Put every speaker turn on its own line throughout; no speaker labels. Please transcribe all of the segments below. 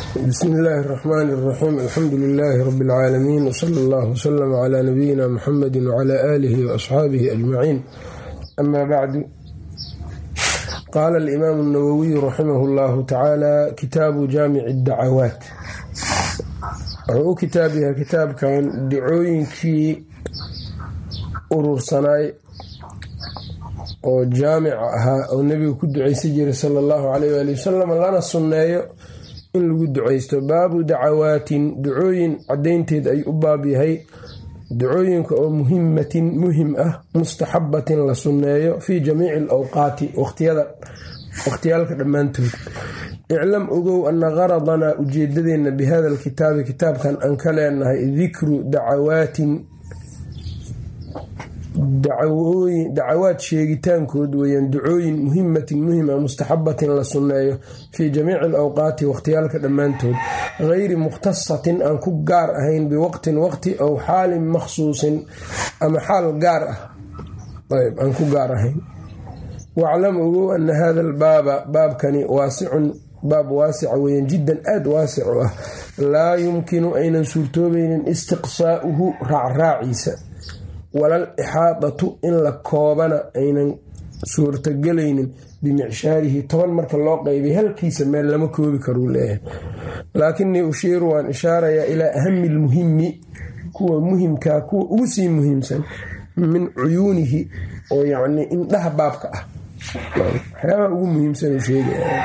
بسم الله الرحمن الرحيم الحمد لله رب العالمين وصلى الله وسلم على نبينا محمد وعلى آله وأصحابه أجمعين أما بعد قال الإمام النووي رحمه الله تعالى كتاب جامع الدعوات كتابها كتاب كان دعوينكي urursanay oo jaamic ahaa oo nabiga ku duceysan jiray sallallahu alayhi wa sallam lana sunneeyo in lagu duceysto baabu dacawaatin ducooyin cadeynteed ay u baab yahay ducooyinka oo muhim ah mustaxabatin la sunneeyo fi jamiici alawqaati waqtiyaalka dhammaantood iclam ogow ana qaradana ujeedadeena bihada alkitaabi kitaabkan aan ka leenahay dikru dacawaatin dacawaad sheegitaankood weyaan ducooyin muhima mustaxabatin la sunneeyo fii jamiici alawqaati waqtiyaalka dhammaantood gayri mukhtasatin aan ku gaar ahayn biwaqtin waqti aw xaalin makhsuusin ama xaal gaar ah aan ku gaar ahayn waclam ogow ana hada albaaba baabkani waasicun baab waasica weyaan jiddan aad waasicu ah laa yumkinu aynan suurtoobaynin istiqsaa'uhu raacraaciisa walal ixaadatu in la koobana aynan suurtagelaynin bimicshaarihi 10 marka loo qaybay halkiisa meel lama koobi karuu leeyahay laakinnii ushiiru waan ishaarayaa ilaa ahami lmuhimi kuwa muhimkaa kuwa ugu sii muhiimsan min cuyuunihi oo yacnii indhaha baabka ah waxyaabaha ugu muhiimsan uu sheegaya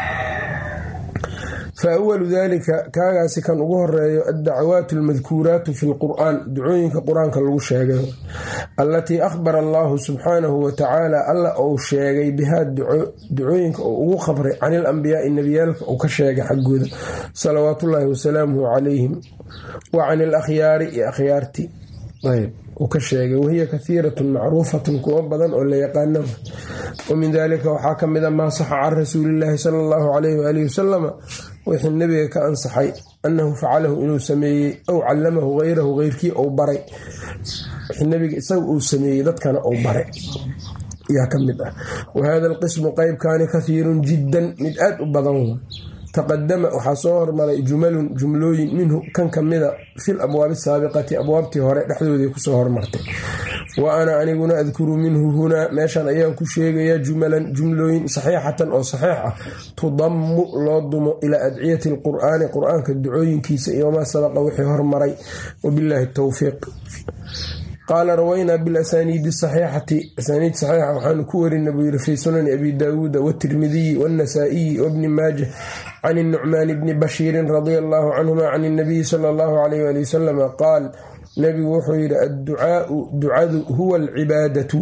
فأول ذلك كاغاسي كان ugu horeeyo الدعوات المذكورات في القرآن دعوينka quraanka lagu sheegay التي أخبر الله سبحانه وتعالى الله أو sheegay بها دعوينka ugu khabray عن الأنبياء النبيالك أو ka sheegay xaqooda صلوات الله وسلامه عليهم وعن الأخيار يا أخيارتي طيب وكشيغا وهي كثيرة معروفة كوا بدن oo la yaqaano ومن ذلك waxaa kamida ma صح عن رسول الله صلى الله عليه وآله وسلم wixii nabiga ka ansaxay annahu facalahu inuu sameeyey aw callamahu ghayrahu ghayrkii ou baray wixii nabiga isaga uu sameeyey dadkana ou baray yaa ka mid ah wahada alqismu qaybkaani kathiirun jiddan mid aad u badan taqadama waxaa soo hormaray jumlooyin minhu kan ka mida fil abwaabi saabiqati abwaabtii hore dhexdoodii kusoo hormartay wa ana aniguna adkuru minhu hunaa meeshaan ayaan ku sheegayaa jumlooyin saxiixatan oo saxiix ah tudammu loo dumo ilaa adciyati alqur'aani qur'aanka ducooyinkiisa iyo maa sabaqa wixii hormaray wabilaahi towfiiq qaala rawaynaa bilasaniidi saxiixati asaniid saxiixa waxaanu ku warinay buu yiri fii sunani abi daawuuda watirmidiyi waannasaa'iyi wabni maajah can الnucmaan bni bashiirin radia allahu canhuma can الnabiyi sala allahu alayh ali wasalam qaal nabigu wuxuu yidhi adducaau ducadu huwa alcibaadatu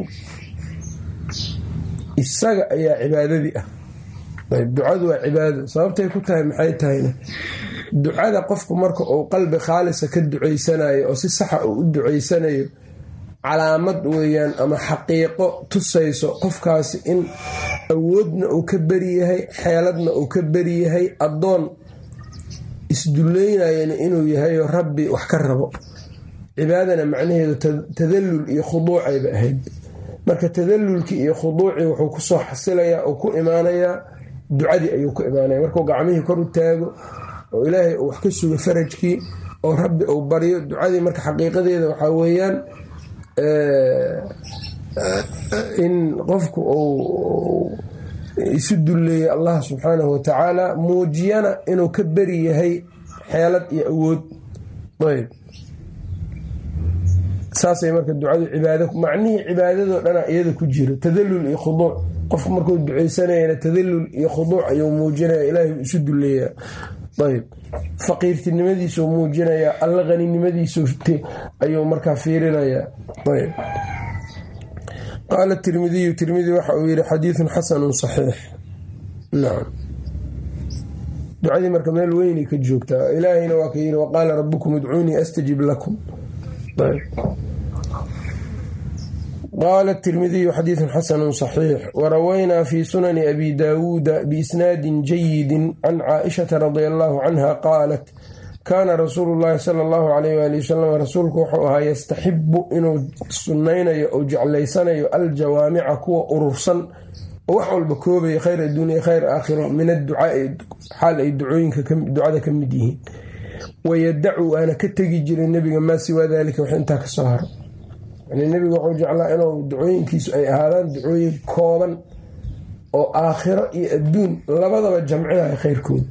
isaga ayaa cibaadadii ah ducadu waa cibaado sababtay ku tahay maxay tahayna ducada qofku marka uu qalbi khaalisa ka ducaysanayo oo si saxa uu u ducaysanayo calaamad weeyaan ama xaqiiqo tusayso qofkaasi in awoodna uu ka beriyahay xeeladna uu ka beriyahay addoon isduleynayana inuu yahayo rabbi wax ka rabo cibaadana macnaheedu tadallul iyo khuduucayba ahayd marka tadallulkii iyo khuduucii wuxuu kusoo xasilayaa oo ku imaanayaa ducadii ayuu ku imaanaya markuu gacmihii kor u taago oo ilaahay uu wax ka sugo farajkii oo rabbi uu baryo ducadii marka xaqiiqadeeda waxaa weeyaan in qofku uu isu dulleeyay allah subxaanahu watacaala muujiyana inuu ka beri yahay xeelad iyo awood ayb saasay marka ducadu cibaado macnihii cibaadadoo dhana iyada ku jiro tadallul iyo khuduuc qofku markuu ducaysanayana tadallul iyo khuduuc ayuu muujinaya ilaahay isu dulleeyaa ayb faqiirtinimadiisuu muujinayaa alla qaninimadiisu ayuu markaa fiirinayaa ayb qaala tirmidiyu tirmidi waxa uu yidhi xadiidun xasanun saxiix nacam ducadii marka meel weynay ka joogtaa ilaahayna waa ka yidhi waqaala rabbukum udcuunii astajib lakum ayb qaala التirmidiyu xadiiثu xasanu صaxiix warawaynaa fi sunani abi daawuuda biisnaadin jayidi can caaئishaةa radia allahu canha qaalat kaana rasuulu اllahi salى اllahu alayh ali wasalam rasuulku wuxuu ahaa yastaxibu inuu sunnaynayo ou jeclaysanayo aljawaamica kuwa urursan oo wax walba koobaya khayr adduunya khayr aakhiro min adducaai xaal ay ducada ka mid yihiin. wayadacu waana ka tegi jiray nebiga maa siwaa daalika wax intaa ka soo haro. yani nebiga wuxuu jeclaa inuu ducooyinkiisu ay ahaadaan ducooyin kooban oo aakhiro iyo adduun labadaba jamcinaya khayrkooda.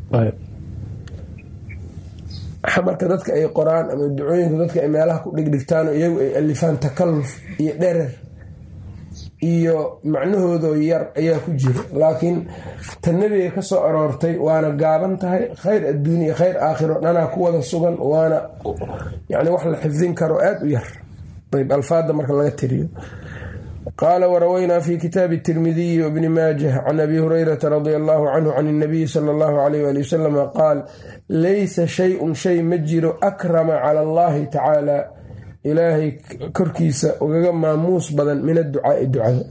marka dadka ay qoraan ama ducooyinka dadka ay meelaha ku dhigdhigtaanoo iyagu ay alifaan takalluf iyo dherer iyo macnahoodoo yar ayaa ku jira, laakiin ta nebiga ka soo aroortay waana gaaban tahay, khayr adduun iyo khayr aakhiro dhanaa ku wada sugan, waana yani wax la xifdin karo aada u yar. ayb alfaada marka laga tiriyo. qaala warawaynaa fi kitaabi الtirmidiyi wbni maajah can abi hurayrata radia allahu canhu can الnabiyi sala اllahu alayh wali wasalam qaal laysa shay-un shay ma jiro akrama cala allahi tacaala ilaahay korkiisa ugaga maamuus badan min adducaai ducada.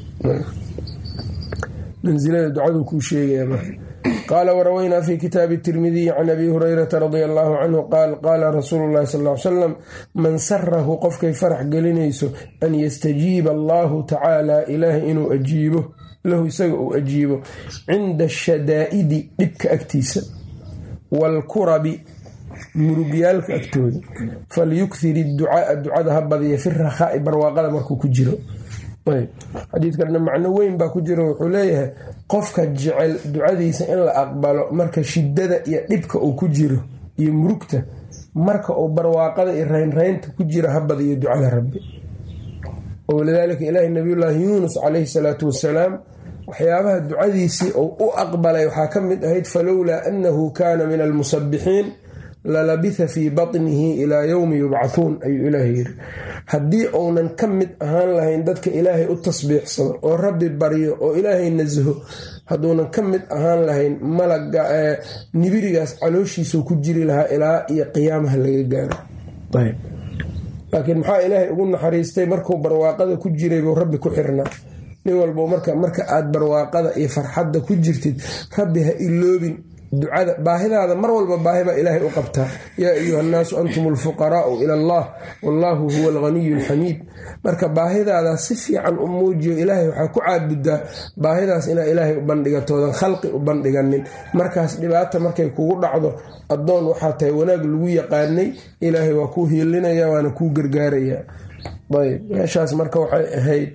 mansilada ducaduu kuu sheegaya marka. qaala warawaynaa fi kitaabi الtirmidiyi can abi hurayrata radia allahu canhu qaal qaala rasuulu llahi sal ly salam man sarahu qofkay farax gelinayso an yastajiiba allahu tacaala ilaahay inuu ajiibo lahu isaga uu ajiibo cinda ashadaa'idi dhibka agtiisa waalkurabi murugyaalka agtooda falyukthir idducaaa ducada ha badiya fi rakhaa'i barwaaqada markuu ku jiro. xadiidkana macno weyn baa ku jiro, wuxuu leeyahay qofka jecel ducadiisa in la aqbalo marka shidada iyo dhibka uu ku jiro iyo murugta, marka uu barwaaqada iyo raynraynta ku jira ha badiyo ducada rabbi. walidaalika ilaahi nabiyullaahi yuunus calayhi salaatu wasalaam waxyaabaha ducadiisii uu u aqbalay waxaa ka mid ahayd falowlaa annahu kaana min almusabbixiin lalabitha fii batnihi ilaa yowmi yubcahuun, ayuu ilaahay yidhi. haddii uunan ka mid ahaan lahayn dadka ilaahay u tasbiixsado oo rabbi baryo oo ilaahay nasaho, hadduunan ka mid ahaan lahayn malaga nibirigaas calooshiisuu ku jiri lahaa ilaa iyo qiyaamaha laga gaaro. laakiin maxaa ilaahay ugu naxariistay markuu barwaaqada ku jiray buu rabbi ku xirnaa. nin walbo marka aad barwaaqada iyo farxadda ku jirtid rabbi ha iloobin ducada. baahidaada mar walba baahi baa ilaahay u qabtaa. yaa ayuha nnaasu antum alfuqaraau ila allah wallaahu huwa alghaniyu alxamiid. marka baahidaada si fiican u muujiyo, ilaahay waxaa ku caabudaa baahidaas inaa ilaahay u bandhigatoodan khalqi u bandhiganin. markaas dhibaata markay kugu dhacdo addoon waxaa tahay wanaag lagu yaqaanay, ilaahay waa kuu hiilinaya waana kuu gargaaraya. ayb meeshaas marka waxay ahayd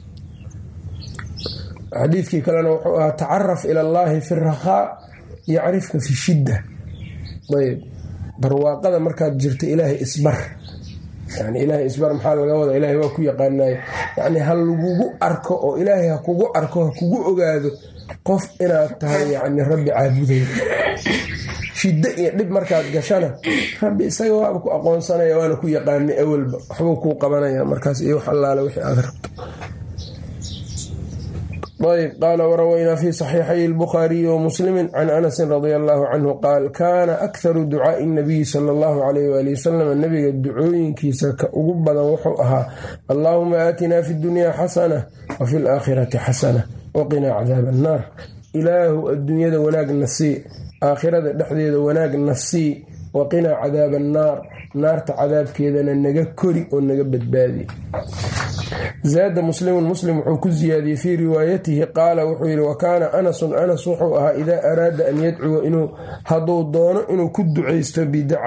xadiidkii kalena wuxuu ahaa tacaraf ila allaahi fi rakhaa yacrifka fi shidda. ayb barwaaqada markaad jirto ilaahay isbar, yani ilaahay isbar maxaa laga wada? ilaahay waa ku yaqaanayo, yani ha lagugu arko oo ilaahay ha kugu arko, ha kugu ogaado qof inaad tahay yani rabbi caabuday. shiddo iyo dhib markaad gashana rabbi isaga waaba ku aqoonsanaya, waana ku yaqaanay awalba, waxbuu kuu qabanaya markaas iyo wax allaale wixii aad rabto. ayb qaala warawaynaa fi saxiixay albukhaariyi wamuslimi can anasin radia allahu canhu qaal kaana akharu ducaai nabiyi sala allahu alayh waali wasalam nabiga ducooyinkiisa ka ugu badan wuxuu ahaa allaahuma aatinaa fi dunyaa xasana wa fi laakhirati xasana waqinaa cadaab annaar. ilaahu adduunyada wanaagna sii, aakhirada dhexdeeda wanaagna sii, waqinaa cadaab annaar, naarta cadaabkeedana naga kori oo naga badbaadi. zaada muslimun muslim wuxuu ku ziyaadiyey fii riwaayatihi qaala wuxuu yidhi wakaana anasun anas wuxuu ahaa idaa araada an yadcuwa hadduu doono inuu ku ducaysto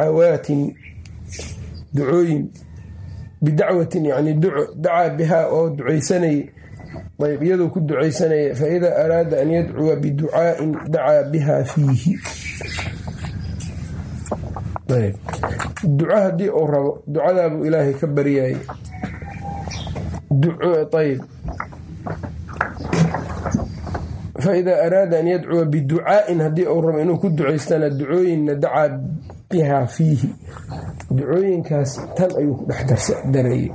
bidacwatin yani duco dacaa bihaa oo ducaysanayay. ayb iyaduu ku ducaysanaya faidaa araada an yadcuwa biducaain dacaa biha fiihi. duco haddii uu rabo ducadaabuu ilaahay ka baryayay. ayb faidaa araada an yadcuwa biducaain haddii uu rabo inuu ku ducaystana ducooyinna dacaa bihaa fiihi, ducooyinkaas tan ayuu ku dhex darayay.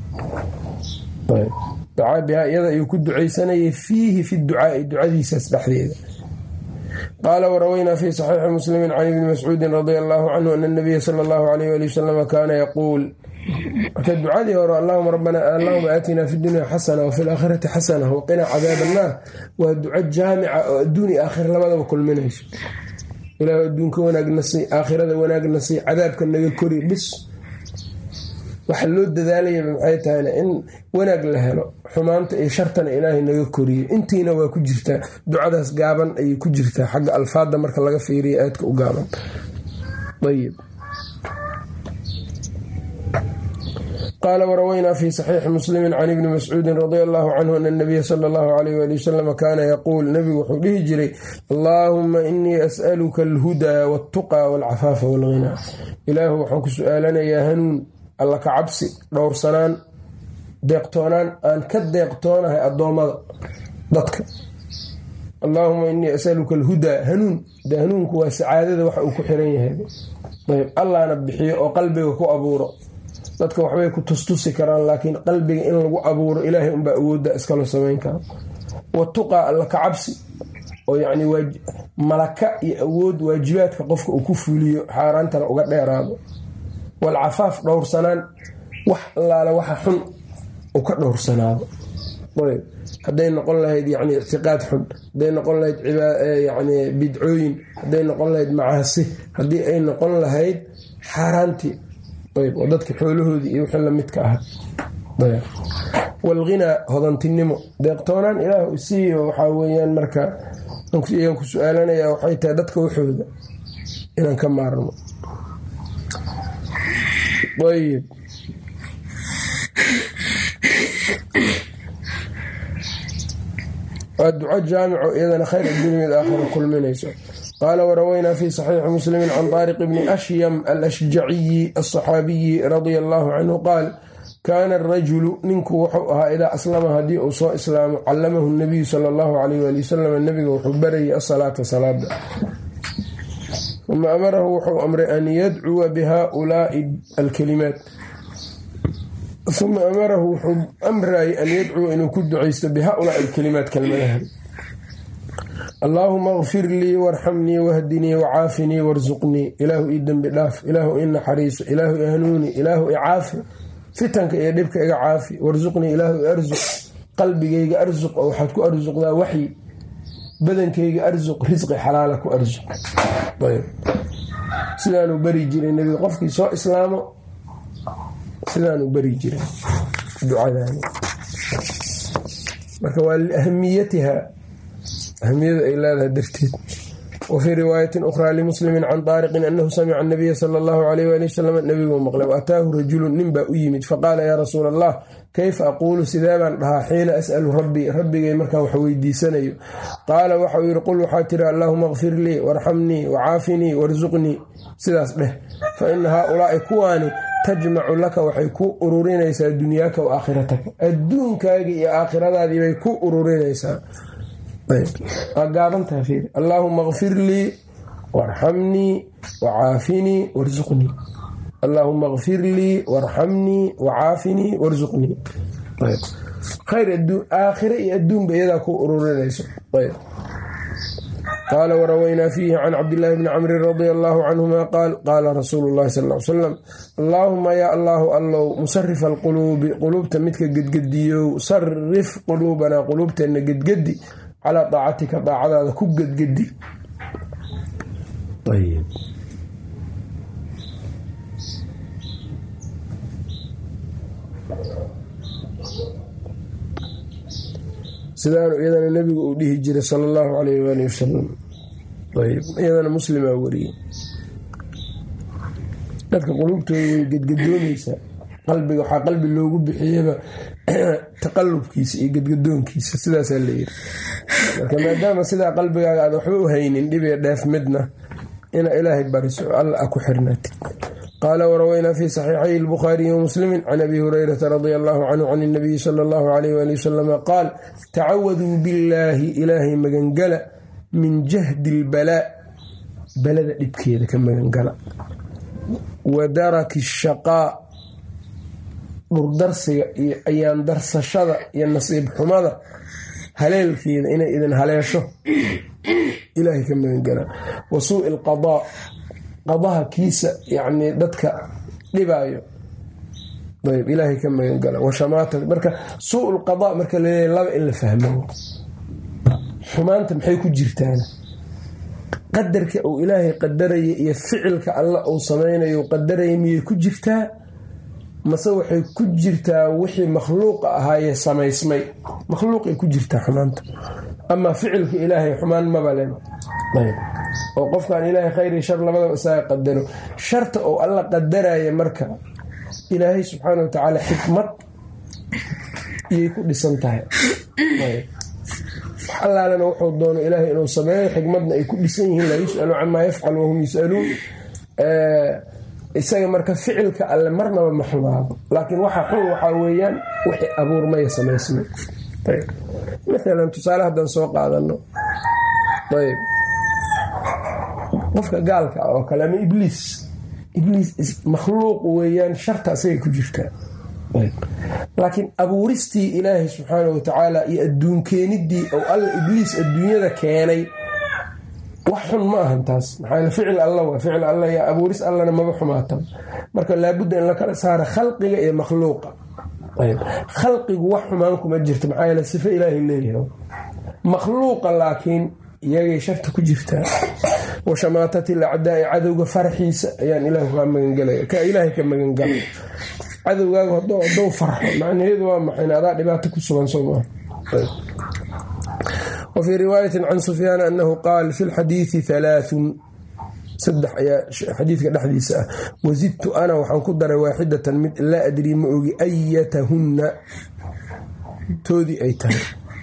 dacaa bihaa iyada ayuu ku ducaysanayay fiihi fi ducaai ducadiisaas dhexdeeda. qaala warawaynaa fi saxiixi muslimi can ibni mascuudin radia allahu canhu ana nabiya sala allahu alayh ali wasalam kaana yaquul, marka ducadii hore allahuma aatinaa fi dunya xasana wafi laakhirati xasana waqinaa cadaab annaar waa duco jaamica oo adduuni aakhira labadaba kulminayso. ilaahu adduunka wanaagna sii, aakhirada wanaagna sii, cadaabka naga kori bis. waxa loo dadaalayaba maxay tahayna in wanaag la helo, xumaanta iyo shartana ilaahay naga koriyo. intiina waa ku jirtaa ducadaas gaaban ayay ku jirtaa, xagga alfaada marka laga fiiriyo aadka u gaaban. ayib qaala warawaynaa fi saxiixi muslimi can ibni mascuudin radia allahu canhu ana nabiya sala allahu alayh wali wasalam kaana yaquul, nabigu wuxuu dhihi jiray allaahuma inii as'aluka alhudaa waltuqaa walcafaafa walghinaa. ilaahu waxaan ku su-aalanayaa hanuun, alla ka cabsi, dhowrsanaan, deeqtoonaan aan ka deeqtoonahay addoommada dadka. allaahuma inii asaluka alhudaa, hanuun de hanuunku waa sacaadada waxa uu ku xiran yahay. ayb allahna bixiyo oo qalbiga ku abuuro. dadka waxbay ku tustusi karaan, laakiin qalbiga in lagu abuuro ilaahay unbaa awoodda iskala samayn kara. watuqaa alla ka cabsi oo yacni malaka iyo awood waajibaadka qofka uu ku fuliyo, xaaraantana uga dheeraado. walcafaaf dhowrsanaan, wax allaale waxa xun u ka dhowrsanaado. ayb hadday noqon lahayd yani ictiqaad xun, hadday noqon lahayd yani bidcooyin, hadday noqon lahayd macaasi, haddii ay noqon lahayd xaaraantii ayb oo dadka xoolahoodii iyo wixii lamidka ah. walghinaa hodantinimo, deeqtoonaan ilaah isiiyo. waxaa weyaan marka ayaan ku su-aalanayaa waxay tahay dadka waxooda inaan ka maarno. ayb waa duco jaamico iyadana khayr addunya aakhira kulminayso. qaala warawaynaa fi saxiixi muslimi can taariq bni ashyam alashjaciyi aلصaxaabiyi radia allahu canhu qaal kaana arajulu ninku wuxuu ahaa idaa aslama haddii uu soo islaamo callamahu nabiyu sala allahu alayh wali wasalam, nabiga wuxuu barayay asalaata salaada. uma amarahu wuxuu amray an yadcuwa bihaulaai alkalimaat, uma amarahu wuxuu amrayay an yadcuwa inuu ku ducaysto bihaulaai alkalimaat kelmadahan: allaahuma kfir lii warxamnii wahdinii wacaafinii warsuqnii. ilaahu ii dembi dhaaf, ilaahu ii naxariiso, ilaahu i hanuuni, ilaahu i caafi, fitanka iyo dhibka iga caafi. warsuqnii, ilaahu i arsuq, qalbigayga arsuq oo waxaad ku arsuqdaa waxyi, badankayga arsuq, risqi xalaala ku arsuq. sidaanuu bari jiray nebiga, qofkii soo islaamo sidaanuu bari jiray ducadaani. marka waa liahamiyatiha, ahamiyada ay leedahay darteed. wafii riwaayatin ukhraa limuslimin can taariqin anahu samica anabiya sala allahu alayh waali wasalam, nabiguu maqlay. waataahu rajulun nin baa u yimid faqaala yaa rasuula allah kayfa aquulu, sidee baan dhahaa xiina as'alu rabbii, rabbigay markaan wax weydiisanayo. qaala waxau yidhi qul waxaa tiri allaahuma kfir lii warxamnii wacaafinii warsuqnii, sidaas dheh. fa ina haaulaai kuwaani tajmacu laka waxay ku ururinaysaa dunyaaka wa aakhirataka, adduunkaagii iyo aakhiradaadii bay ku ururinaysaa. waa gaabantaha fiiri: allaahuma kfir lii warxamnii wacaafinii warsuqnii, allaahuma kfir lii warxamnii wacaafinii warsuqnii. khayr aakhire iyo adduunba iyadaa ku ururinayso. qaala warawaynaa fiihi can cabdillaahi bni camrin radia allaahu canhuma qaal qaala rasuulu llahi sal l salam allaahuma yaa allaahu allow musarifa alquluubi, quluubta midka gedgediyow, sarif quluubanaa quluubteenna gedgedi calaa daacatika, daacadaada ku gedgedi. sidaanu iyadana nebigu uu dhihi jiray sala allahu alayh waali wasalam. iyadana muslimaa wariyey. dadka quluubtooda way gedgadoonaysaa, qalbiga waxaa qalbi loogu bixiyaba taqalubkiisa iyo gedgadoonkiisa, sidaasaa layiri. marka maadaama sidaa qalbigaaga aad waxba u haynin dhibiyo dheef midna, ina ilaahay bariso alla a ku xirnaatid. qaala warawaynaa fi saxiixay albukhaariyi wamuslimi can abi hurayrata radia allahu canhu can inabiyi sala allahu alayh waali wasalam qaal tacawaduu billaahi, ilaahay magangala, min jahdi lbalaa, balada dhibkeeda ka magangala, wa daraki shaqaa, dhurdarsiga iyo ayaan darsashada iyo nasiib xumada haleelkeeda inay idin haleesho, ilaahay ka magangala, wa suu'i alqadaa, qadaha kiisa yacnii dadka dhibaayo, ayb ilaahay ka magangala, wa shamaata. marka suu lqadaa marka laleeyahay laba in la fahmo, xumaanta maxay ku jirtaana qadarka uu ilaahay qadaraya iyo ficilka alla uu samaynayo qadaraya miyay ku jirtaa, mase waxay ku jirtaa wixii makhluuqa ahaayee samaysmay makhluuqay ku jirtaa xumaanta ama ficilka ilaahay xumaan mabalen oo qofkan ilaahay khayr iyo shar labadaba isaga qadaro sharta oo alla qadaraya marka ilaahay subxaana wa tacaala xikmad iyay ku dhisan tahay allaalana wuxuu doono ilaahay inuu sameeyo xikmadna ay ku dhisan yihiin laa yus'alu camaa yafcal wahum yus'aluun isaga marka ficilka alle marnaba ma xumaado laakiin waxa xun waxaa weeyaan wixii abuurmaya samaysmay maalan tusaale haddaan soo qaadano ayb qofka gaalka oo kale ama ibliis makhluuq weeyaan sharta asagay ku jirtaa laakiin abuuristii ilaahay subxaana wa tacaala iyo adduunkeenidii oo alla ibliis adduunyada keenay wax xun ma ahan taas maxaa ficil alla waa ficil alla iyo abuuris allana maba xumaata marka laabudda in la kala saaro khalqiga iyo makhluuqa khalqigu wax xumaan kuma jirta maxaa yeele sifo ilaahay leeyahay makhluuqa laakiin iyagay sharta ku jirtaa wa shamaatati lacdaai cadowga farxiisa ayaan ilaahu kaa magangelaya ka ilaahay ka magangala cadowgaagu haddou farxo macnaheedu waa maxay adaa dhibaato ku sugan soo maa wafii riwaayatin can sufyaan annahu qaal fi lxadiidi 3 saddex ayaa xadiidka dhexdiisa ah wasidtu ana waxaan ku daray waaxidatan mid laa adrii ma ogi ayatahunna toodii ay tahay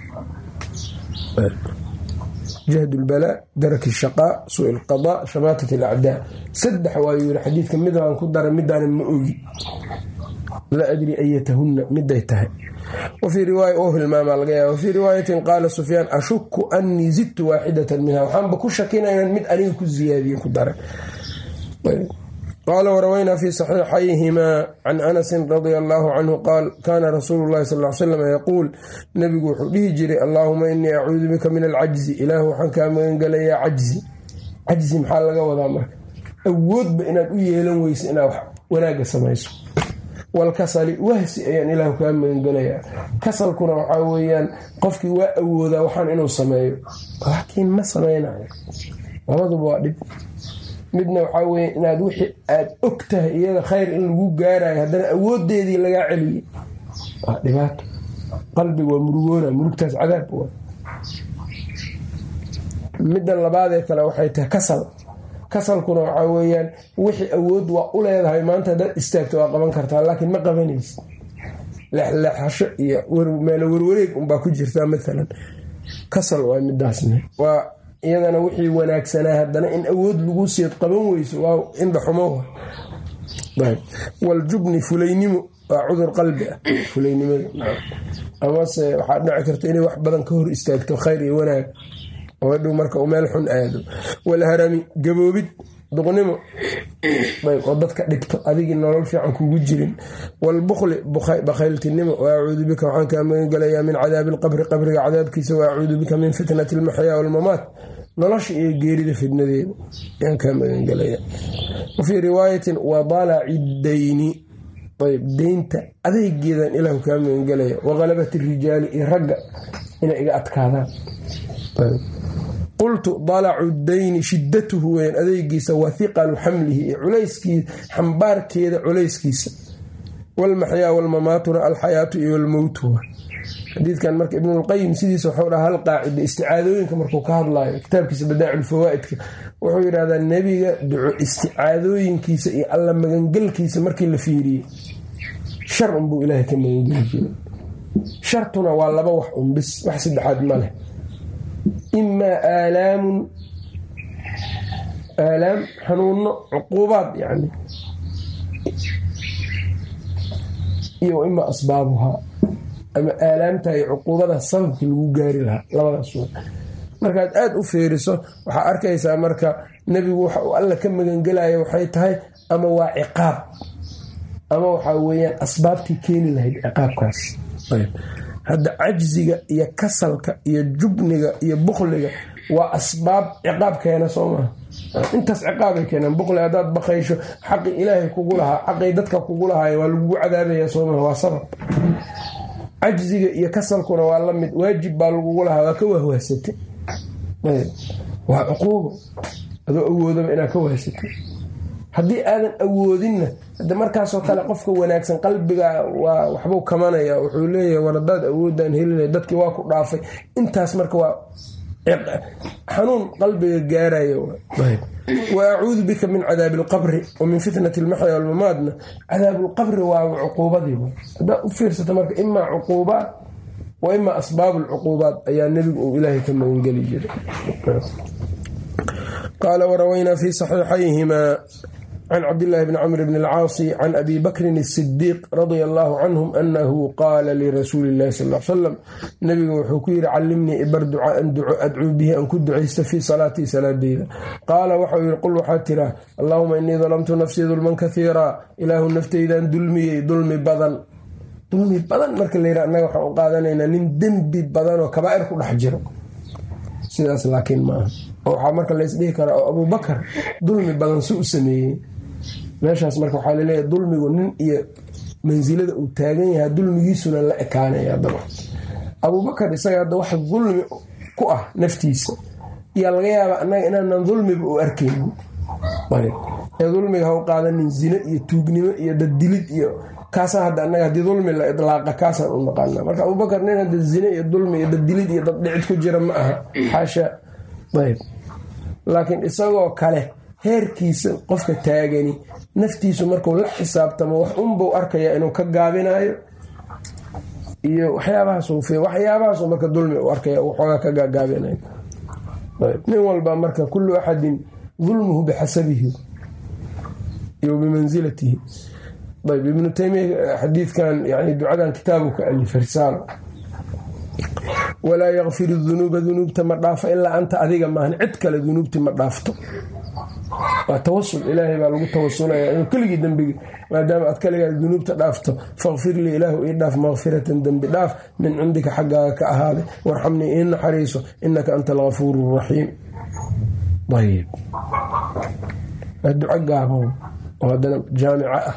jahd اlbalaa darak الshaqaa suu اlqadaa shamaatat اlacdaa saddex waayuu yiri xadiidka midaan ku daray midaanan ma ogi laa adrii ayatahunna miday tahay wafii riwaaya oo hilmaamaa laga yaaba wafii riwaayatin qaala sufyaan ashuku anii zidtu waaxidatan minha waxaanba ku shakina inaan mid aniga ku ziyaadiye ku daray qaala warawaynaa fii saxiixayhimaa can anasin radia allaahu canhu qaal kaana rasuulu llahi sal l slam yaquul nabigu wuxuu dhihi jiray allaahuma inii acuudu bika min alcajzi ilaahu waxaan kaa magangelayaa cajzi maxaa laga wadaa marka awoodba inaad u yeelan weyso inaad wax wanaagga samayso walkasali wahsi ayaan ilaahu kaa magangelayaa kasalkuna waxaa weeyaan qofkii waa awoodaa waxaan inuu sameeyo laakiin ma samaynayo labaduba waa dhib midna waxaa weeye inaad wixii aad og tahay iyada khayr in lagu gaarayo haddana awoodeedii lagaa celiyey waa dhibaato qalbiga waa murugoona murugtaas cadaab waa midda labaadee kale waxay tahay kasalkuna waxaa weeyaan wixii awood waa u leedahay maanta haddaad istaagto waa qaban kartaa laakiin ma qabanaysa leexleexasho iyo meelo warwareeg unbaa ku jirtaa maalan kasal waa midaasna waa iyadana wixii wanaagsanaa haddana in awood lagu seed qaban weyso waa indhaxumo waljubni fulaynimo waa cudur qalbi ah fulaynimada amase waxaa dhici karta inay wax badan ka hor istaagto khayr iyo wanaag oo hadhow marka uu meel xun aado walharami gaboobid duqnimo oo dadka dhigto adigii nolol fiican kugu jirin walbukhli bakhayltinimo waacuudu bika waxaan kaa magangelayaa min cadaabi alqabri qabriga cadaabkiisa waacuudu bika min fitnati almaxyaa walmamaat nolosha iyo geerida fidnadeeda ayaan kaa magangelaya wafii riwaayatin wadalaci dayni deynta adeygeedan ilaahu kaa magangelaya waqalabati rijaali iyo ragga inay iga adkaadaan qultu dalacu dayni shidatuhu weyn adeygiisa wa hiqalu xamlihi iyo culayskiisa xambaarkeeda culayskiisa walmaxyaa walmamaatuna alxayaatu iyo walmowtu xadiidkan marka ibnulqayim sidiisa waxuu dhaha hal qaacida isticaadooyinka markuu ka hadlaayo kitaabkiisa badaaculfawaa'idka wuxuu yidhahdaa nebiga duco isticaadooyinkiisa iyo alla magangelkiisa markii la fiiriyey shar unbuu ilaahay ka magangeli jiray shartuna waa laba wax unbis wax saddexaad ma leh imaa aalaam xanuuno cuquubaad yani iyo imaa asbaabuhaa ama aalaamta iyo cuquubada sababkii lagu gaari lahaa labadaas wa markaad aada u fiiriso waxaa arkaysaa marka nebigu waxa uu alla ka magangelaya waxay tahay ama waa ciqaab ama waxaa weeyaan asbaabtii keeni lahayd ciqaabkaas hadda cajziga iyo kasalka iyo jubniga iyo bukhliga waa asbaab ciqaab keena soo maha intaas ciqaabay keenaan bukhli haddaad bakaysho xaqi ilaahay kugu lahaa xaqii dadka kugu lahaay waa lagugu cadaabaya soo maha waa sabab cajziga iyo kasalkuna waa la mid waajib baa lagugu lahaa waa ka wahwahsatay waa cuquubo adoo awoodaba inaad ka wahsatay haddii aadan awoodinna hade markaasoo kale qofka wanaagsan qalbiga waa waxbuu kamanaya, wuxuu leeyahay war hadaad awoodaan helina dadkii waa ku dhaafay. intaas marka waa xanuun qalbiga gaaraya. wa acuudu bika min cadaabi alqabri wa min fitnati almaxya walmamaadna, cadaabu lqabri waa cuquubadii. haddaad u fiirsata marka imaa cuquubaat wa imaa asbaabu lcuquubaat ayaa nebigu uu ilaahay ka magangeli jiray. qaala warawaynaa fi saxiixayhimaa can cabdillaahi bni camr bni alcaasi can abi bakrin asidiiq radia allaahu canhum annahu qaala lirasuuli illahi sal l salam, nabiga wuxuu ku yidhi callimnii ibar ducaaan duco adcuu bihi aan ku ducaysta fii salaatii salaadeyda. qaala waxau yidhi qul waxaad tiraa allaahuma innii dalamtu nafsii dulman kaiiraa, ilaahu naftaydaan dulmiyey dulmi badan. dulmi badan marka la yidha annaga waxaan u qaadanaynaa nin dembi badan oo kabaa'ir ku dhex jiro, sidaas laakiin maaha. oo waxaa marka laysdhihi karaa oo abubakar dulmi badan si u sameeyey, meeshaas marka waxaa laleeyahay dulmigu nin iyo mansilada uu taagan yahay dulmigiisuna la ekaanaya. daba abubakar isaga hadda wax dulmi ku ah naftiisa iyaa laga yaabaa annaga inaanan dulmiba u arkaynin. ee dulmiga ha u qaadanin zino iyo tuugnimo iyo daddilid iyo kaasaan hadda annaga haddii dulmi la idlaaqa kaasaan u naqaana. marka abubakar nin hadda zino iyo dulmi iyo daddilid iyo daddhicid ku jira ma aha, xaasha. laakiin isagoo kale heerkiisa qofka taagani naftiisu markuu la xisaabtamo wax unbuu arkayaa inuu ka gaabinayo iyo waxyaabahaasuu marka dulmi u arkaya waxoogaa ka gaagaabinayo. nin walba marka kullu axadin dulmuhu bixasabihi iyo bimansilatihi. ayb ibnu taymiya xadiidkan yani ducadan kitaabu ka alifay risaalo, walaa yakfiru dunuuba dunuubta ma dhaafo ilaa anta adiga maahan cid kale dunuubti ma dhaafto. waa tawasul, ilaahay baa lagu tawasulaya inuu keligii dembigi, maadaama aad kaligaa dunuubta dhaafto, fakfir lii ilaahu ii dhaaf makfiratan dembi dhaaf min cindika xaggaaga ka ahaaday, warxamnii ii naxariiso inaka anta algafuuru raxiim. ayb waa duco gaaban oo haddana jaamica ah.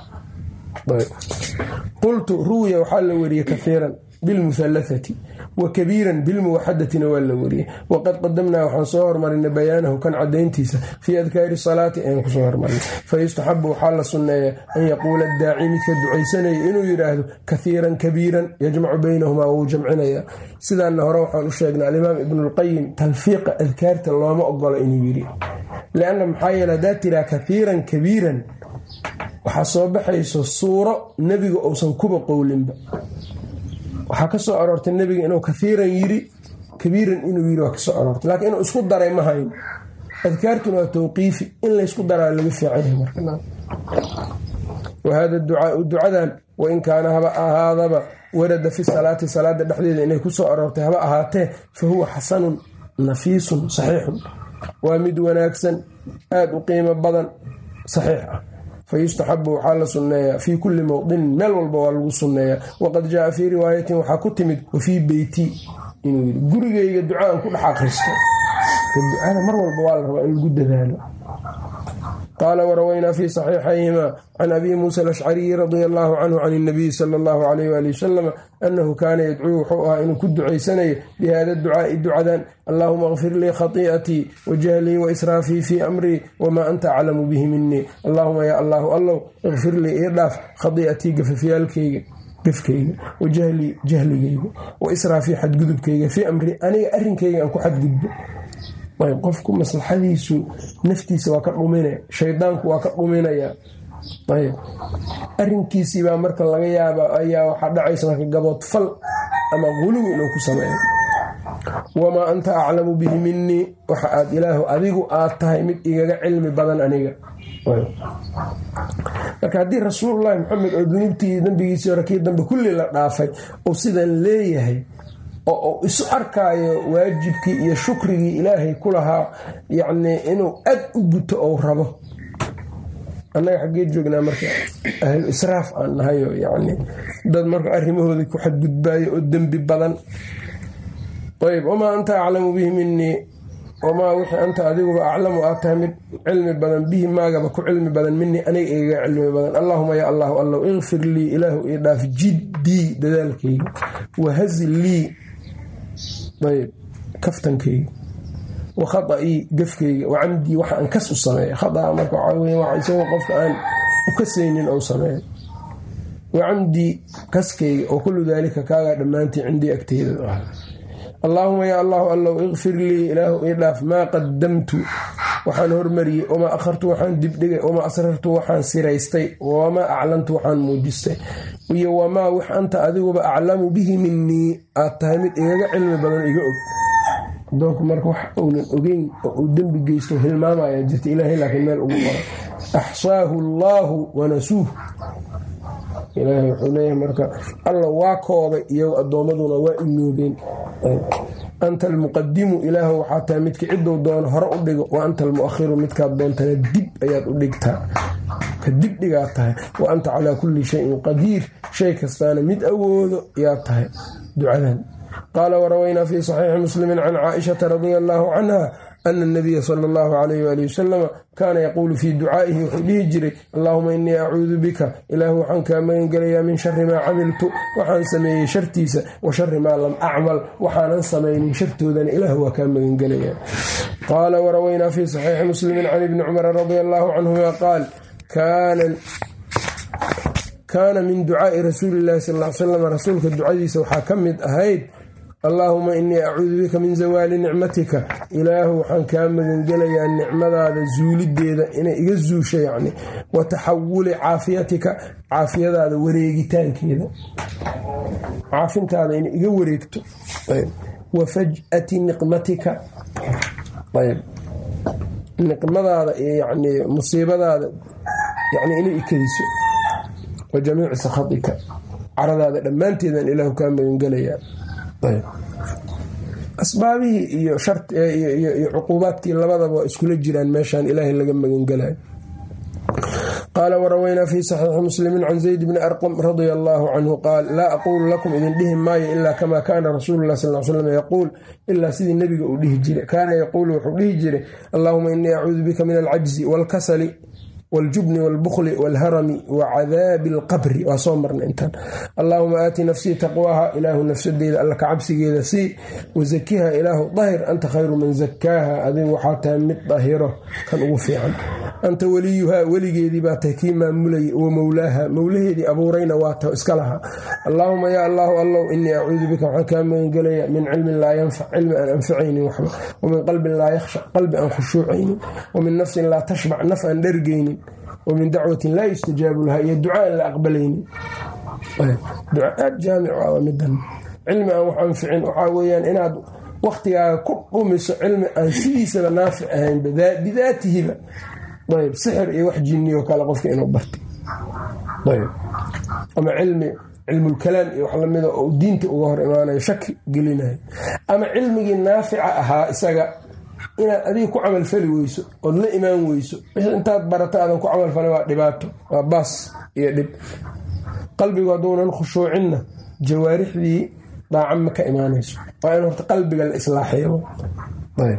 qultu ruwiya waxaa la wariyey kaiiran bilmuhalathati wa kabiiran bilmuwaxadatina waa la wariyey. waqad qadamnaa waxaan soo hormarinay bayaanahu kan cadayntiisa fii adkaari salaati ayaan kusoo hormarinay. fayustaxabu waxaa la sunneeya an yaquula daaci midka ducaysanaya inuu yidhaahdo kaiiran kabiiran, yajmacu baynahumaa wuu jamcinaya. sidaana hore waxaan u sheegnay alimaam ibnulqayim talfiiqa adkaarta looma ogola inuu yidhi, lianna maxaa yeele haddaad tiraa kaiiran kabiiran waxaa soo baxayso suuro nebiga uusan kuba qowlinba. waxaa ka soo aroortay nebiga inuu kaiiran yiri, kabiiran inuu yiri waa ka soo aroortay, laakiin inuu isku daray ma hayn. adkaartuna waa tawqiifi, in laysku daraa laga fiican yahay marka. wahada ducaau ducadan wain kaana haba ahaadaba warada fi salaati salaada dhexdeeda inay ku soo aroortay haba ahaatee fa huwa xasanun nafiisun saxiixun, waa mid wanaagsan aada u qiimo badan saxiix ah. fayustaxabu waxaa la sunneeyaa fii kulli mowdinin meel walba waa lagu sunneeyaa. waqad jaaa fii riwaayatin waxaa ku timid wafii beyti inuu yidhi gurigayga ducaan ku dhex akhristo. ducada mar walba waa la rabaa in lagu dadaalo. qaala warawaynaa fii saxiixayhimaa can abi muusa alashcariyi radia allaahu canhu can اnabiyi sala allahu alayh waali wasalam annahu kaana yadcuu wuxuu ahaa inuu ku ducaysanayo bihada ducaa'i ducadan allaahuma kfir lii khatii'atii wajahlii waisraafii fii amrii wamaa anta aclamu bihi minii. allaahuma yaa allaahu allow ikfir lii ii dhaaf khatii'atii gafafyaalkayga gafkayga, wajahlii jahligayga, waisraafii xadgudubkayga fii amrii aniga arrinkayga aan ku xadgudbo. ayb qofku maslaxadiisu naftiisa waa ka dhuminaya, shaydaanku waa ka dhuminaya. ayb arrinkiisiibaa marka laga yaaba ayaa waxaa dhacaysa marka gaboodfal ama quluwi inuu ku sameeyo. wamaa anta aclamu bihi minii, waxa aad ilaahu adigu aad tahay mid igaga cilmi badan aniga. marka haddii rasuulullaahi maxamed oo dunuubtii dembigiisii hore kii dambe kulli la dhaafay oo sidan leeyahay oo isu arkaayo waajibkii iyo shukrigii ilaahay ku lahaa, yacnii inuu aad u guto ou rabo. annaga xaggee joognaa marka ahlu israaf aan nahayo, yacni dad marka arrimahoodii ku xadgudbaayo oo dembi badan. ayb wamaa anta aclamu bihi minii, wamaa wixii anta adiguba aclamu aad tahay mid cilmi badan bihi maagaba ku cilmi badan minii aniga igaga cilmi badan. allaahuma yaa allahu allow ikfir lii ilaahu ii dhaaf jiddii dadaalkayga, wahazil lii ayb kaftankayga, wa khata'i gafkayga wa camdii waxa aan kas u sameeya khata'a marka waxaa weeye waxa isagoo qofka aan u kasaynin ou sameeyo wa camdii kaskayga oo kullu daalika kaagaa dhammaantii cindii agteeda ah allaahuma yaa allahu allow ikfir lii ilaahu ii dhaaf maa qadamtu waxaan hormariyey wamaa akhartu waxaan dibdhigay wamaa asrartu waxaan siraystay wamaa aclantu waxaan muujistay iyo wamaa wax anta adiguba aclamu bihi minii aad tahay mid igaga cilmi badan iga og adoonku marka wax uunan ogeyn oo uu dembi geysto hilmaamaya jirta ilaahay laakiin meel ugu qoran axsaahu allaahu wanasuuh ilaahay wuxuu leeyahay marka alla waa koobay iyago addoommaduna waa inoobeen anta almuqadimu ilaahu waxaa tahay midka ciduu doono hore u dhigo wa anta almuakhiru midkaad doontana dib ayaad u dhigtaa ka dib dhigaad tahay wa anta calaa kulli shayin qadiir shay kastaana mid awoodo yaad tahay ducadan qaala warawaynaa fii saxiixi muslimin can caaishata radia allaahu canha ana anabiya sala allahu calayh waali wasalama kaana yaquulu fii ducaa'ihi wuxuu dhihi jiray allaahuma innii acuudu bika ilaahu waxaan kaa magangelayaa min shari maa camiltu waxaan sameeyey shartiisa wa shari maa lam acmal waxaanan samaynin shartoodana ilaahu waa kaa magangelayaa qaala warawaynaa fii saxiixi muslimin can ibni cumara radia allaahu canhuma qaal kaana min ducaa'i rasuuli illahi sal ly slam rasuulka ducadiisa waxaa ka mid ahayd allaahuma innii acuudu bika min zawaali nicmatika ilaahu waxaan kaa magangelayaa nicmadaada zuulideeda inay iga zuusha yacni wa taxawuli caafiyatika caafiyadaada wareegitaankeeda caafintaada inay iga wareegto wa faj'ati niqmatika niqmadaada yani musiibadaada yani inay ikadiso wa jamiici sakhatika caradaada dhammaanteedan ilaahu kaa magangelayaa asbaabihii iyo cuquubaadkii labadaba waa iskula jiraan meeshaan ilaahay laga magangelayo qaala warawaynaa fii saxiixi muslimin can zayd bni arqam radia allaahu canhu qaal laa aquulu lakum idin dhihi maayo ilaa kamaa kaana rasuululah sal slam yaquul ilaa sidii nebiga uu dhihi jiray kaana yaquulu wuxuu dhihi jiray allaahuma innii acuudu bika min alcajzi waalkasali waljubni wاlbukli wاlharami wacadaabi اlqabri waa soo marna intaan allaahuma aati nafsii taqwaaha ilaahu nafsadeeda alla ka cabsigeeda sii wazakiha ilaahu dahir anta khayru man zakaaha adigu waxaa tahay mid dahiro kan ugu fiican anta weliyuhaa weligeedii baa tahay kii maamulayay wa mowlaaha mowlaheedii abuurayna waa ta iska lahaa allaahuma yaa allaahu allow innii acuudu bika waxaan kaa magangelaya min cilmin laa yanfac cilmi aan anfacaynin waxba wamin qalbin laa yakhsha qalbi aan khushuucaynin wamin nafsin laa tashbac naf aan dhergaynin wamin dacwatin laa yustajaabu laha iyo duca aan la aqbalaynin duca aad jaamic waa midan cilmi aan wax anficin waxaa weeyaan inaad waktigaaga ku dhumiso cilmi aan sidiisaba naafic ahaynba bidaatihiba ayb sixir iyo wax jinniyo kale qofka inuu barto ayb ama cilmulkalaam iyo wax lamida oo diinta uga hor imaanayo shaki gelinayo ama cilmigii naafica ahaa isaga inaad adiga ku camalfali weyso ood la imaan weyso intaad barato aadan ku camalfalin waa dhibaato waa baas iyo dhib qalbigu hadduunan khushuucinna jawaarixdii daaca ma ka imaanayso waa in horta qalbiga la islaaxiyo ayb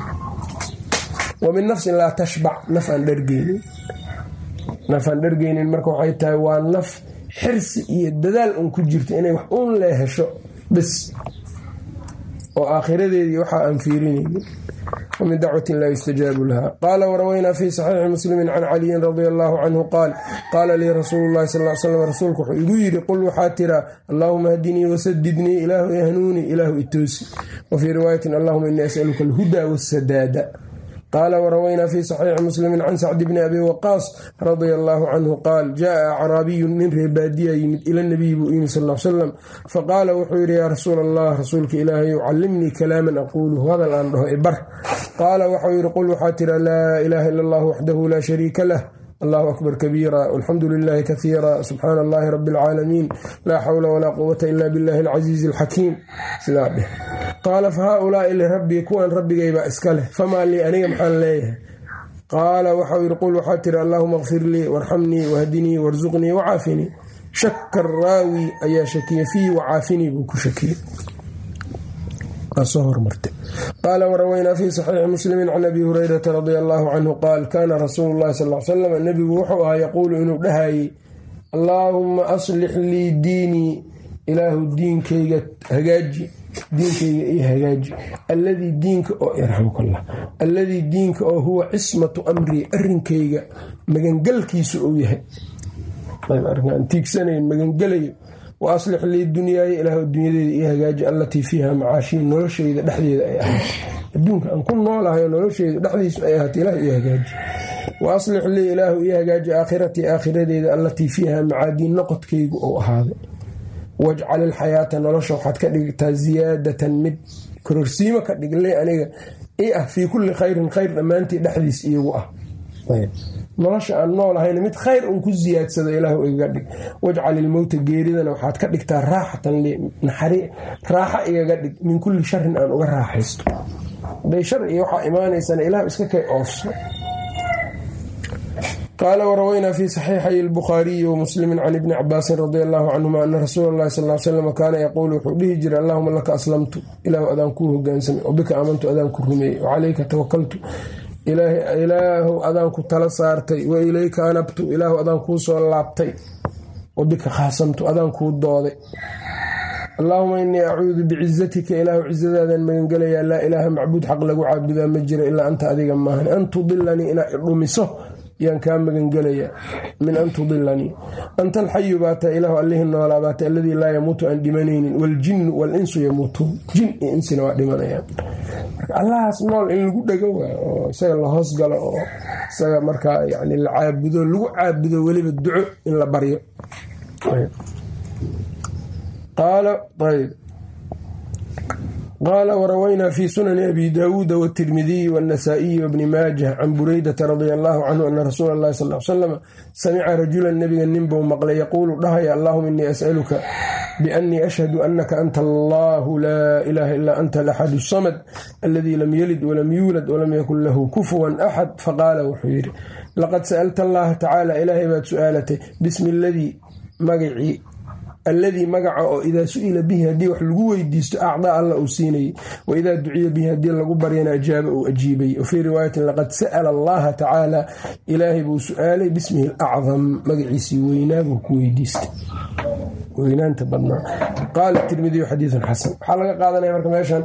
wamin nafsin laa tashbac naf aan dhergeynin marka waxay tahay waa naf xirsi iyo dadaal un ku jirto inay wax uun lee hesho bis oo aakhiradeedii waxaa aan fiirinaynin ومن دعوة لا يستجاب لها قال وروينا في صحيح مسلم عن علي رضي الله عنه قال لي رسول الله صلى الله عليه وسلم رسولك يقول قل وحاترا اللهم اهدني وسددني إله يهنوني إله إتوسي وفي رواية اللهم إني أسألك الهدى والسداد قال وروينا في صحيح مسلم عن سعد بن أبي وقاص رضي الله عنه قال جاء أعرابي من ربادية يمد إلى النبي صلى الله عليه وسلم فقال وحير يا رسول الله رسولك إلهي يعلمني كلاما أقوله هذا الآن له إبر قال وحير قل وحاتر لا إله إلا الله وحده لا شريك له الله أكبر كبيرا والحمد لله كثيرا سبحان الله رب العالمين لا حول ولا قوة إلا بالله العزيز الحكيم سلابه قال فهؤلاء لربي كوان ربي جايبا اسكاله فما لي أني محل ليه قال وحاول يقول وحاتر اللهم اغفر لي وارحمني واهدني وارزقني وعافني شك الراوي أي شكي فيه وعافني بك شكي الصهر مرتب قال وروينا في صحيح مسلم عن أبي هريرة رضي الله عنه قال كان رسول الله صلى الله عليه وسلم النبي وحوها يقول إنه دهي اللهم أصلح لي ديني إله الدين كي هجاجي diinkayga ii hagaaji alladii diinka oo yarxamukallah alladii diinka oo huwa cismatu amrii arrinkayga magangalkiisu uu yahay aan tiigsanayn magangelayo wa aslix lii dunyaaya ilaah dunyadeeda ii hagaaji allatii fiiha macaashii noloshayda dhexdeeda ay ahayd adduunka aan ku noolahay noloshayda dhexdiisu ay ahaat ilaah ii hagaaji wa aslix lii ilaahu ii hagaaji aakhiratii aakhiradeeda allatii fiiha macaadii noqodkaygu ou ahaaday wajcal ilxayaata nolosha waxaad ka dhigtaa ziyaadatan mid kororsiimo ka dhigle aniga ii ah fii kulli khayrin khayr dhammaantii dhexdiis iigu ah nolosha aan noolahayna mid khayr un ku ziyaadsado ilaahu igaga dhig wajcal ilmowta geeridana waxaad ka dhigtaa raaxatan raaxa igaga dhig min kulli sharin aan uga raaxaysto haday shar iyo waxaa imaanaysana ilahu iska kay oofso. qaala warawaynaa fi saxiixay albukhaariyi wamuslimi can ibni cabaasin radia allahu canhuma ana rasuula allahi sal l slam kaana yaquulu wuxuu dhihi jiray allahuma laka aslamtu ilaahu adaan kuu hogaansamay wabika aamantu adaan ku rumeeyey wacalayka tawakaltu ilaahu adaan ku tala saartay wa ilayka anabtu ilaahu adaan kuu soo laabtay wabika khaasamtu adaan kuu dooday allahuma inii acuudu bicizatika ilaahu cizadaadaan magangelayaa laa ilaaha macbuud xaq lagu caabudaa ma jira ilaa anta adiga maahan an tudilanii inaa idhumiso yaan kaa magangelayaa min an tudilanii anta alxayu baata ilaahu allihii noolaa baata alladii laa yamuutu aan dhimanaynin waljinnu walinsu yamuutuun jin iyo insina waa dhimanayaan marka allahaas nool in lagu dhego waa oo isaga la hoos galo oo isaga markaa yani la caabudo lagu caabudo weliba duco in la baryo. qaala warawaynaa fi sunani abi daawuuda wاtirmidiyi wاnasaa'iyi wbni maajah can buraydata radia allahu canhu ana rasuula اllahi sal l slam samica rajulan nebiga ninbuu maqlay yaquulu dhahaya allahuma inii as'aluka biannii ashhadu anaka anta allahu laa ilaaha ilaa anta alaxadu samad aladii lam yalid walam yuulad walam yakun lahu kufuwan axad faqaala wuxuu yidhi laqad sa'alta allaha tacaala ilaahay baad su'aalatay bismi aladii magacii alladii magaca oo idaa su-ila bihi haddii wax lagu weydiisto acdaa alla uu siinayay wa idaa duciya bihi haddii lagu baryana ajaaba uu ajiibay wa fii riwaayatin laqad sa'ala allaha tacaala ilaahay buu su-aalay bismihi alacdam magaciisii weynaa buu ku weydiistay weynaanta badnaa. qaala tirmidiyu xadiidun xasan. waxaa laga qaadanaya marka meeshan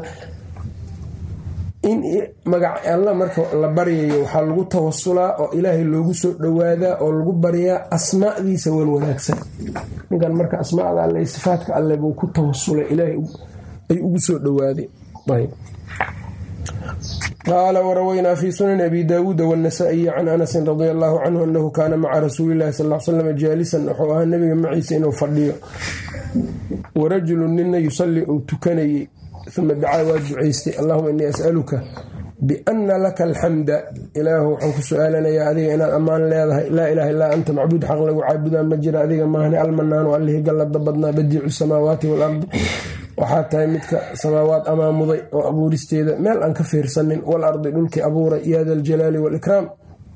in magac alla marka la baryayo waxaa lagu tawasulaa oo ilaahay loogu soo dhowaadaa oo lagu baryaa asmaadiisa wan wanaagsan. ninkan marka asmaada alle iyo sifaadka alle buu ku tawasulay ilaahay ay ugu soo dhowaaday. qaala warawaynaa fi sunani abi daawuuda wاnasaa'iyi can anasin radia allahu canhu anahu kaana maca rasuulillahi sal l slam jaalisan wuxuu ahaa nabiga maciisa inuu fadhiyo warajulu nina yusalli uu tukanayey uma dacaa waa ducaystay allahuma inii as'aluka biana laka alxamda ilaahu waxaan ku su-aalanayaa adiga inaad ammaan leedahay laa ilaaha illaa anta macbuud xaq lagu caabudaa ma jira adiga maahne almanaanu allihii gallada badnaa badiicu samaawaati waalardi waxaa tahay midka samaawaad amaamuday oo abuuristeeda meel aan ka fiirsanin walardi dhulkii abuuray ya da aljalaali waalikraam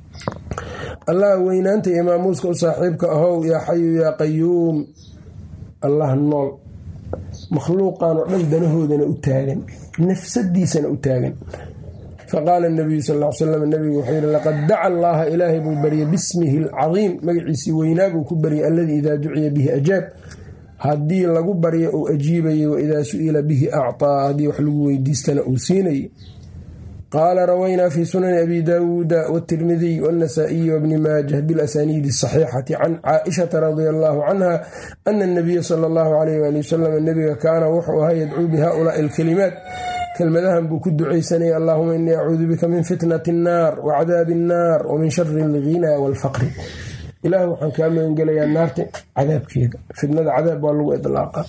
allah weynaanta iyo maamuuska u saaxiibka ahow yaa xayu yaa qayuum allah nool makhluuqan oo dhan danahoodana u taagan nafsadiisana u taagan. faqaala nabiyu sal l slam nabigu wuxuu yidhi laqad daca allaha ilaahay buu baryay bismihi alcadiim magaciisii weynaa buu ku baryay alladii idaa duciya bihi ajaab haddii lagu baryo uu ajiibayay waidaa su-ila bihi acطaa haddii wax lagu weydiistana uu siinayay. qaala rawaynaa fi sunani abi daawuuda wاtirmidiy wاnasaa'iyi wbni maajah bilasaniidi الصaxiixati can caaishata radia allahu canha ana الnabiya sala اllahu alayh ali wasalam nebiga kaana wuxuu ahaa yadcuu bihaulaai اlkalimaat kelmadahan buu ku ducaysanaya allahuma inii acuudu bika min fitnati الnaar wacadaabi الnaar wamin shari اlghinaa wاlfaqri ilaah waxaan kaa magangelayaa naarta cadaabkeeda. fitnada cadaab waa lagu idlaaqa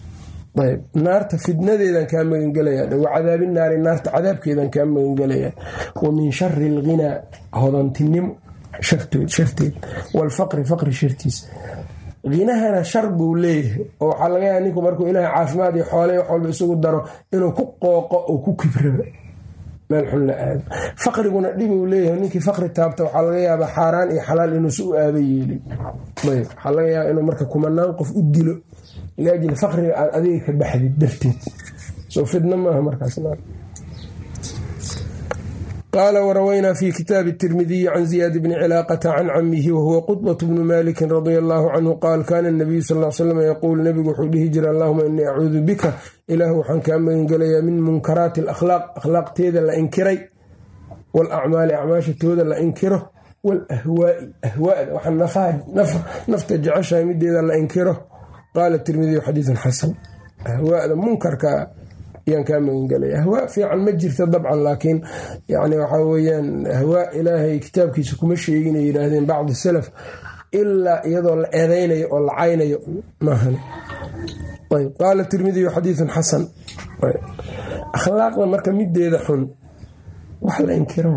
naarta fidnadeedan kaa magangelayaa wacadaabi naari naarta cadaabkeedan kaa magangelayaa wa min shari alghinaa hodantinimo sharteed waalfaqri faqri shartiisa. ghinahana shar buu leeyahay oo waxaa laga yaaba ninku markuu ilaahay caafimaad iyo xoole wax walba isugu daro inuu ku qooqo oo ku kibraba meel xun la aado. faqriguna dhib uu leeyahay ninkii faqri taabta waxaa laga yaabaa xaaraan iyo xalaal inuusa u aaba yeelin. waxaa laga yaaba inuu marka kumanaan qof u dilo liajli faqriga aad adiga ka baxdid darteed soo fidno maaha markaas. qaala warawaynaa fi kitaabi الtirmidiyi can ziyaad bni cilaaqata can camihi wahuwa qudbaة bnu maliki radia allahu canhu qaal kaana الnabiyu sal l slam yaquul nebigu wuxuu dhihi jira allahuma inii acuudu bika ilaahu waxaan kaa magangelayaa min munkaraati اlakhlaaq akhlaaqteeda la inkiray wاlacmaali acmaashatooda la inkiro wاlahwaai ahwaada waxaa nafta jeceshahay mideeda la inkiro qaala tirmidiyu xadiiثun xasan ahwaada munkarka ayaan kaa magangelaya ahwaa fiican ma jirta dabcan laakiin yani waxaa weyaan ahwaa ilaahay kitaabkiisa kuma sheegin ay yidhaahdeen bacdi salaf ilaa iyadoo la eedaynayo oo la caynayo maahan. ayb qaala tirmidiyu xadiiثun xasan akhlaaqda marka mideeda xun wax la inkiro.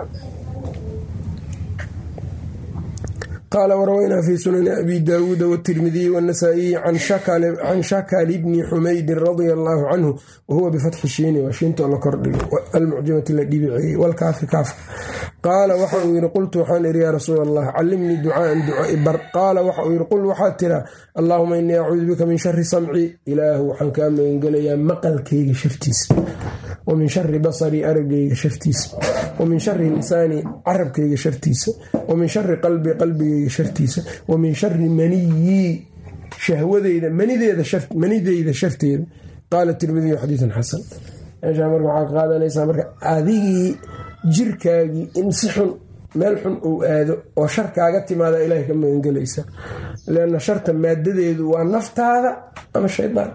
qaala warawaynaa fi sunani abi daawuuda wاtirmidiyi wاnasaa'iyi can shakali bni xumaydin radia allaahu canhu wahuwa bifatxi shiini waa shiintoo la kordhigo almucjamati la dhibiciyey walkaafi kaafka. qaala waxa uu yidhi qultu waxaan idhi yaa rasuul allah callimnii ducaaan duca ibar. qaala waxa uu yidhi qul waxaad tiraa allaahuma inii acuudu bika min shari samci ilaahu waxaan kaa magangelayaa maqalkayga shartiisa wa min shari basarii aragayga shartiisa wa min shari lisaanii carabkayga shartiisa wa min shari qalbii qalbigayga shartiisa wa min shari maniyii shahwadeyda manideyda sharteeda. qaala tirmidiyu xadiiثun xasan. meeshaa marka waxaa ka qaadanaysaa marka adigii jirkaagii in si xun meel xun uu aado oo shar kaaga timaada ilaahay ka magangelaysa leanna sharta maadadeedu waa naftaada ama shaydaan.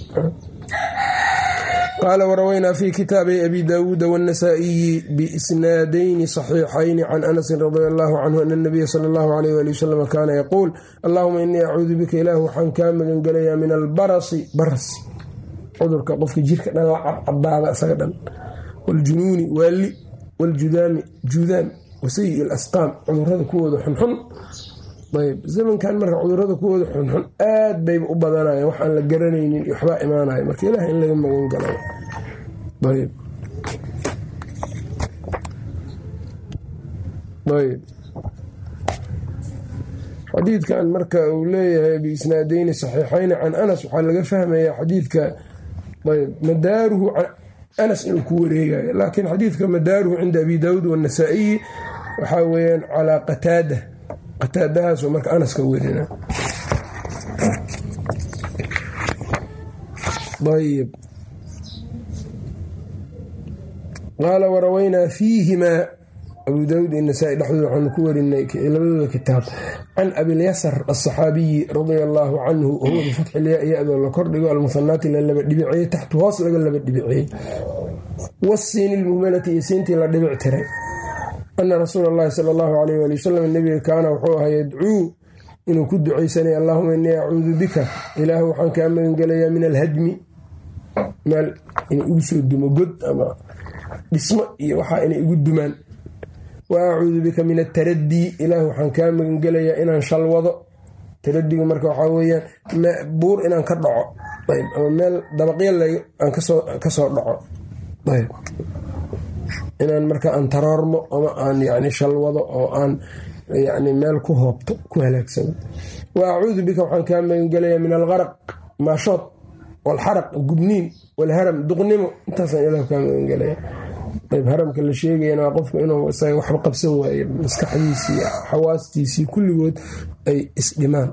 qaala warawaynaa fi kitaabi abi daawuuda wاnnasaa'iyi biisnaadayni صaxiixayni can anasin radia allahu canhu ana اnabiya sala اllahu alayh ali wasalam kaana yaquul allahuma inii acuudu bika ilaahu waxaan kaa magangelayaa min albarasi baras cudurka qofka jirka dhan la cadcadaada isaga dhan wاljunuuni waali wاljudaami judaam wasayi اlasqaam cudurada kuwooda xunxun. ayb zamankan marka cudurada kuwooda xunxun aad bayba u badanaya wax aan la garanaynin iyo waxbaa imaanaya marka ilaah in laga magan galayo. ayb xadiidkan marka uu leeyahay biisnaadayni saxiixayni can anas waxaa laga fahmayaa xadiidka ayb madaaruhu anas inuu ku wareegayo laakiin xadiidka madaaruhu cinda abi daawuud waannasaa'iyi waxaa weyaan calaa qataadahaasoo marka anas ka werina. ayb qaala warawaynaa fiihimaa abu daawuud iyo nasaa-i dhexdooda waxaanu ku warinay labadooda kitaab can abilyasar aلصaxaabiyi radia allaahu canhu wahuwa bifatxi lyaa iyadoo la kordhigo almuhanaati la laba dhibiciyey taxtu hoos laga laba dhibiciyey wasiini lmuhmalati iyo siintii la dhibic tiray ana rasuula اllahi sala اllahu alayh ali wasalam nebiga kaana wuxuu ahaa yadcuu inuu ku ducaysanay allahuma inii acuudu bika ilaahu waxaan kaa magangelayaa min alhadmi meel inay igu soo dumo god ama dhismo iyo waxaa inay igu dumaan wa acuudu bika min ataradii ilaahu waxaan kaa magangelayaa inaan shalwado. taradigu marka waxaa weyaan buur inaan ka dhaco ayb ama meel dabaqyala aan kasoo dhaco ayb inaan marka aan taroormo ama aan yani shalwado oo aan yani meel ku hoobto ku halaagsano. wa acuudu bika waxaan kaa magangelayaa min algaraq maashood walxaraq gubniin walharam duqnimo intaasaan ilah kaa magangelaya. ayb haramka la sheegayana waa qofku inuu isaga waxba qabsan waaye maskaxdiisii xawaastiisii kulligood ay isdhimaan.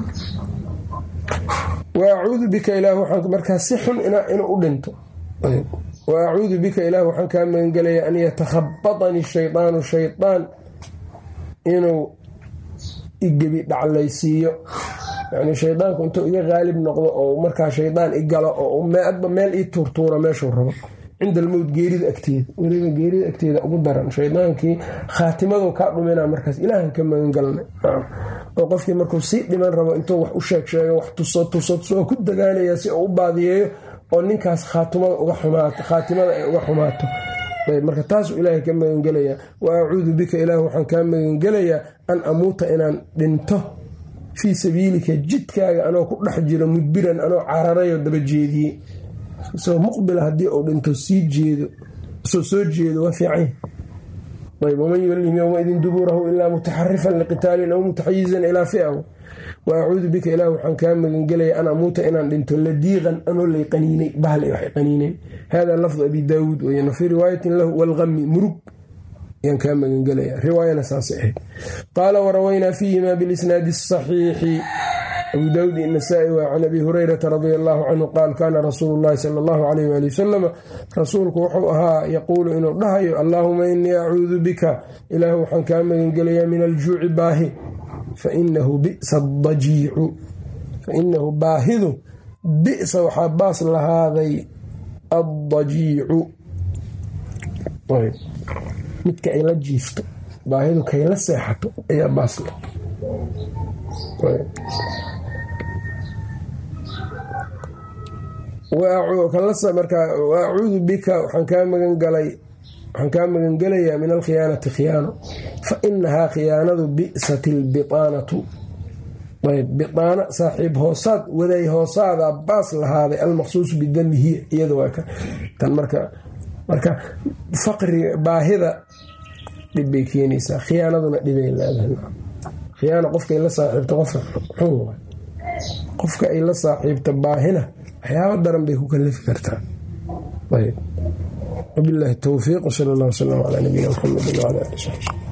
wa acuudu bika ilaah waxaan markaa si xun inuu u dhinto. wa acuudu bika ilaah waxaan kaa magangelayaa an yatakhabatanii shaydaanu shaydaan inuu igebi dhaclaysiiyo yani shaydaanku intuu iga qaalib noqdo oo markaa shaydaan igalo oo adba meel ii tuurtuura meeshuu rabo cinda almowt geerida agteeda weliba geerida agteeda ugu daran shaydaankii khaatimadu kaa dhumina markaas ilaahan ka magangalnay oo qofkii markuu sii dhiman rabo intuu wax u sheego wax tuso ku dagaanaya si uu u baadiyeeyo oo ninkaas khaatimada ay uga xumaato. marka taasuu ilaahay ka magangelayaa. wa acuudu bika ilaah waxaan kaa magangelayaa an amuuta inaan dhinto fii sabiilika jidkaaga anoo ku dhex jiro mudbiran anoo cararayoo daba jeediyey isagoo muqbila haddii uu dhinto soo jeedo waa fiican. ayb waman yuwallihim yowmaidin duburahu ilaa mutaxarifan liqitaalin aw mutaxayizan ilaa fi'ahu. wa acuudu bika ilaah waxaan kaa magangelayaa an amuuta inaan dhinto ladiiqan anoo lay qaniinay bahlay waxay qaniineen. hada lafdu abi daawuud weyaan fii riwaayatin lahu walqami murug yaan kaa magangelaya. riwaayana saasay ahayd. qaala warawaynaa fiihimaa bilisnaadi asaxiixi abu daawud iyo nasaa-i waa can abi hurayrata radia allahu canhu qaal kaana rasuulu llahi sala allahu calayh waali wasalam rasuulku wuxuu ahaa yaquulu inuu dhahayo allaahuma innii acuudu bika ilaahu waxaan kaa magangelayaa min aljuuci baahi fainahu bi'sa adajiicu fainahu baahidu bi'sa waxaa baas lahaaday addajiicu midka ay la jiifto baahidu kay la seexato ayaa baas leh. waacuudu bika waxaan kaa magangelayaa min alkhiyaanati khiyaano fa inahaa khiyaanadu bi'sat ilbiaanatu biaana saaxiib hoosaad waday hoosaadaa baas lahaaday almaqsuusu bidamihi iyada waa tan marka faqriga baahida dhibbay keenaysaa, khiyaanaduna dhibay leedahay. khiyaana qofka ay la saaxiibto qofka xun waay, qofka ay la saaxiibto baahina waxyaaba daran bay ku kalifi kartaa. ayb wabilaahi towfiiq, sal allah wasalam calaa nabiyina muxamedi wcala ali saxbi.